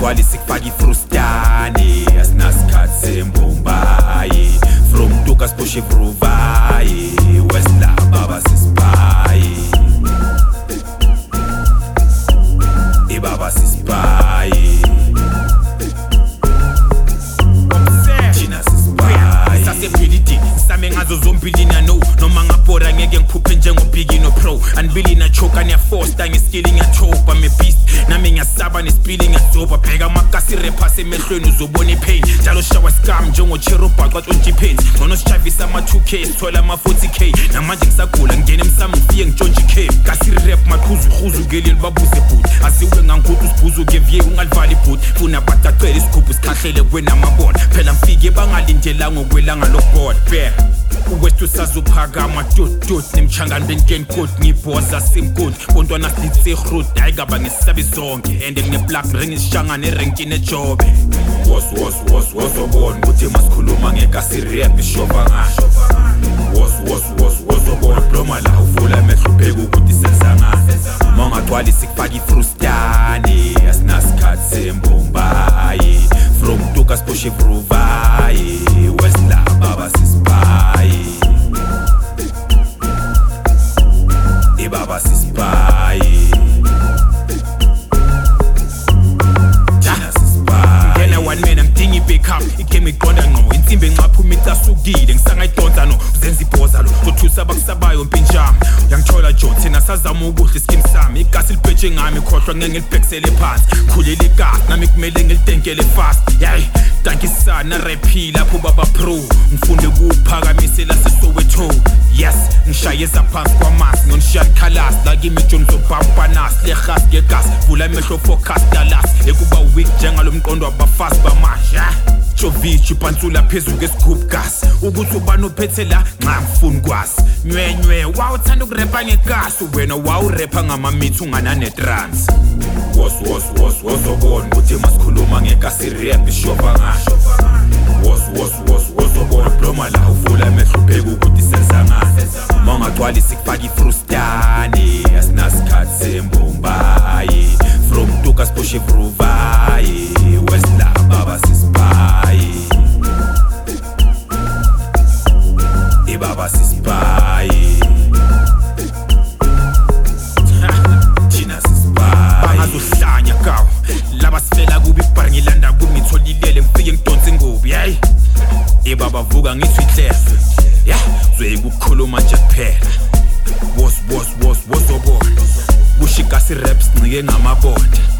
Ungagcwali sikufaka ifrustani asinasikhathi sembombayi from Tuka sipushe Vruvayi Westla baba sisipayi Ibaba sisipayi Thina sisipayi Sasebhilidi same ngazo zombili no noma ngabhora ngeke ngiphuphe njengobhigi no pro anibili na choka niyafosta ngeskill ngiyathopa me beast nami ngiyasaba nespilling ngiyadzoba bheka amakasi rapper semehlweni uzobona ipain njalo shawa scam njengo Cheroba xa 20 pence ngono sichavisa ama 2k sithola ama 40k namanje ngisagula ngene emsamo ngifike ngitshontshe K kasi rap maqhuzu ngeleli babuze bhuti asiwe ngangikuthi usibhuzu ngevye ungalivali bhuti funa batacela isigubhu sikhahlele kwena amabona phela mfike bangalindela ngokwelanga lokubona bheka uwethu sazophakama dot nemchangani benkeni code ngibhoza simcode kontwana sitse road ayigaba ngesabi zonke and ngine black ring isishangane erenkini ejobe was obona ukuthi masikhuluma ngekasi rap ishoba ngasho was obona bloma la uvula amehlo ubheka ukuthi senza ngani mangagcwali sikufaka ifrustani asinasikhathi sembombayi from Tuka sipushe Vruvayi Westla baba sisipayi Ibaba sisipayi Thina sisipayi Ngena one man ngidinga i-backup igame iqonda ngqo insimbi enxaphuma icasukile ngisangayidonsa no uzenza ibhoza lo zothusa abakusabayo mpinjama uyangithola jo thina sazama ukuhle iskim sami igasi libhetshe ngami khohlwa ngeke ngilibhekisele phansi khulele igasi nami kumele ngilidenkele fast yayi dankisana raphi lapho baba pro ngifunde kuphakamisela sesowetho yes ngishayeza phansi kwamasi ngishiya khalas la kimi John zobambanas legas ngegas vula amehlo focus dalas ekuba weak njengalo mqondo wabafast bamanje Jovic ipansula phezulu ngesigubhu gas ukuthi ubani ophethe la nxa ngifuna kwazi nywenywe wawuthanda ukurappa ngegasi wena wawurappa ngamamithu ungana netrans was obona ukuthi masikhuluma ngekasi rap ishoba ngasho was obona bloma la uvula amehlo ubheka ukuthi senza ngani mangagcwali sikufaka ifrustani asinasikhathi sembombayi from Tuka sipushe Vruvayi Westla baba sisipayi Ibaba sisipayi Thina sisipayi bangazohlanya kawo laba sifela kubi ibhari ngilanda kumi ngitholilele ngifike ngidonse ngobi yayi Ibaba vuka ngithi ihlehlo yeah zwe ukukhuluma nje kuphela was obona kushikasi raps ncike ngamabonde